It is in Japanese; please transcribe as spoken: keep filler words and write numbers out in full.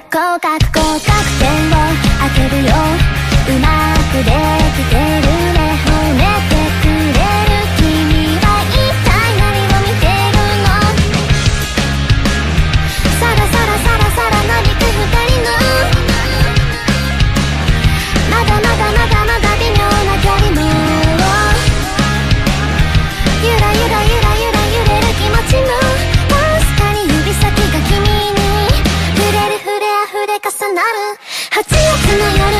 合格合格点を開けるよ。うまくできてるね。褒めてくれる君は一体何を見てるの。さらさらさらさらなびく二人のまだまだまだまだ微妙な距離もゆらゆらゆらゆら揺れる気持ちもわずかに指先が君に触れる触れあふれ重なるはちがつの夜